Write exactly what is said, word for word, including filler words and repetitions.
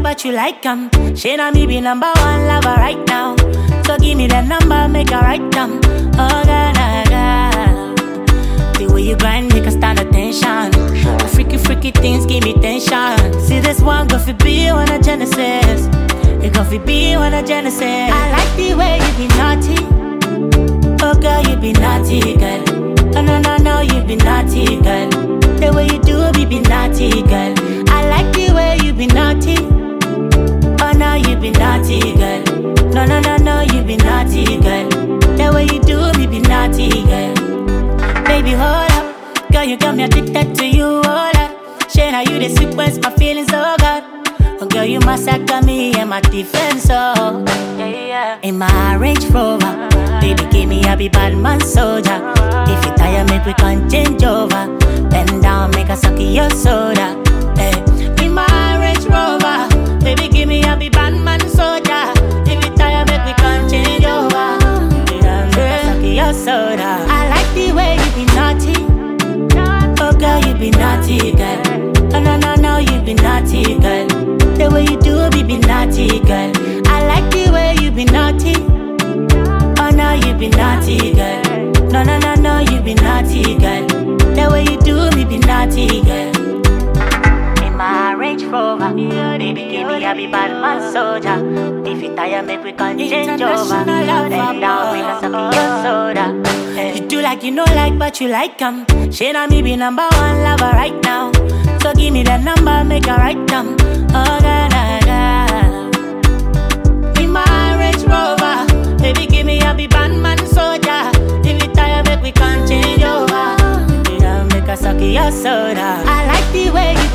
but you like 'em. She na me be number one lover right now. So give me that number, make her write them. Oh God, oh God. The way you grind, make her stand attention. Freaky, freaky things give me tension. See this one, go for be on a Genesis. You go for be on a Genesis. I like the way you be naughty. Oh girl, you be naughty, girl. Oh no, no, no, you be naughty, girl. The way you do it, you be naughty, girl. I like the way you be naughty. Oh no, you be naughty, girl. No, no, no, no, you be naughty, girl. The way you do it, you be naughty, girl. Baby, hold up. Girl, you got me addicted to you, hold up. Shane, how you the sequence, my feelings, oh God. Oh girl, you massacre me and my defense, oh yeah, yeah. In my Range Rover, baby, give me a be bad man soldier. If you tired, make we can change over. Bend down, make a suck your soda. Hey. In my Range Rover, baby, give me a be bad man soldier. If you tired, make we can change over. Yeah, make a suck your soda. I like the way you be naughty. Oh girl, you be naughty, girl. Oh no, no, no, you be naughty, girl. The way you do it, you be naughty, girl. I like the way you be naughty. Oh no, you be naughty, girl. No, no, no, no, you be naughty, girl. The way you do it, you be naughty, girl. In my Range Rover, baby, give me a be bad man soldier. If you tired, make we can change over. Bend down, we can suck your soda. Hey. You do like you know like, but you like 'em. She na me be number one lover right now. So give me that number, make her write them. Oh God, oh God. In my Range Rover, baby, give me a be bad man soldier. If you tired, make we can change over. Yeah, make her suck your soda. I like the way you